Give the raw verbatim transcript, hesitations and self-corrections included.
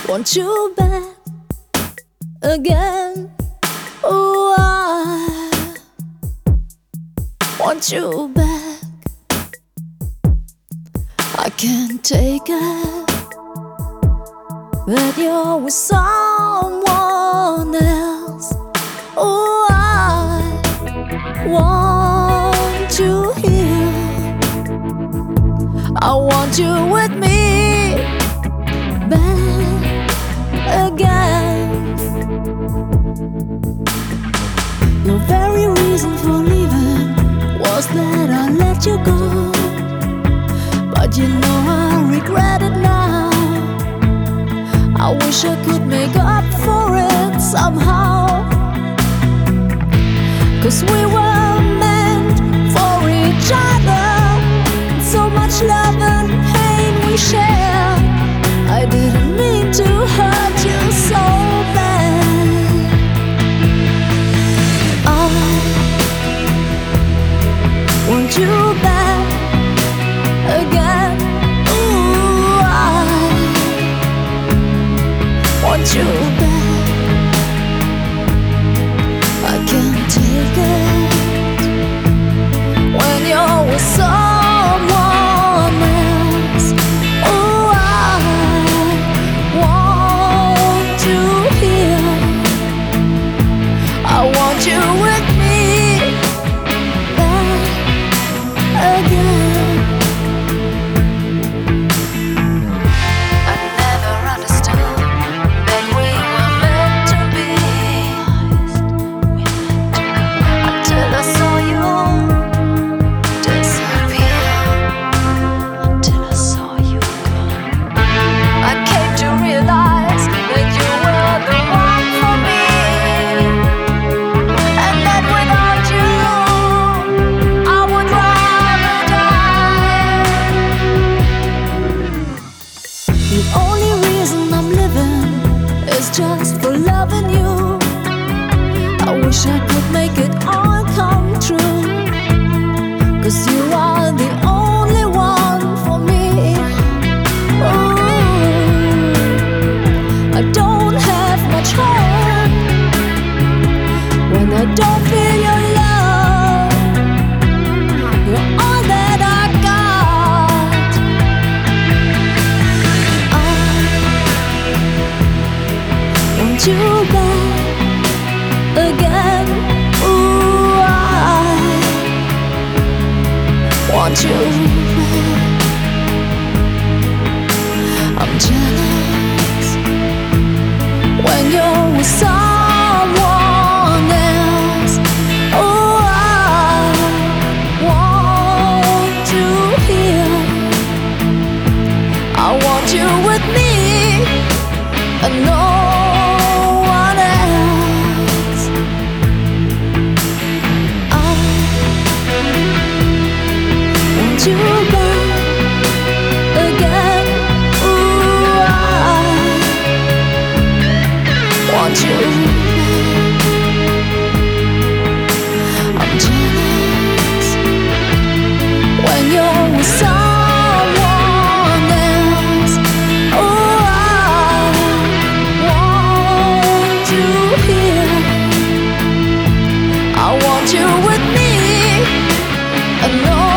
Want you back again. Oh, I want you back. I can't take it that you're with someone else. Oh, I want you here. I want you with me back again. The very reason for leaving was that I let you go, but you know I regret it now. I wish I could make up for it somehow, 'cause we were meant for each other. So much love and pain we shared. I didn't mean to hurt you so bad. I want you back again. Ooh, I want you back. I can't take it when you're with someone else. Oh, I want you here. I want you with me back again. I never understood that we were meant to be, until I saw you disappear, until I saw you go. I came to realize that you were the one for me, and that without you I would rather die. The only reason I'm living is just for loving you. I wish I could make it all come true, 'cause you are the only one for me. Ooh, I don't have much hope when I don't feel your love. You're all that I got. I want you back again. Ooh, I want you back. I'm jealous when you're with someone else. Oh, I want you here. I want you with me and no one else. I want you back again. Ooh, I want you back. I'm jealous when you're with someone else. Oh, I want you here. I want you with me and no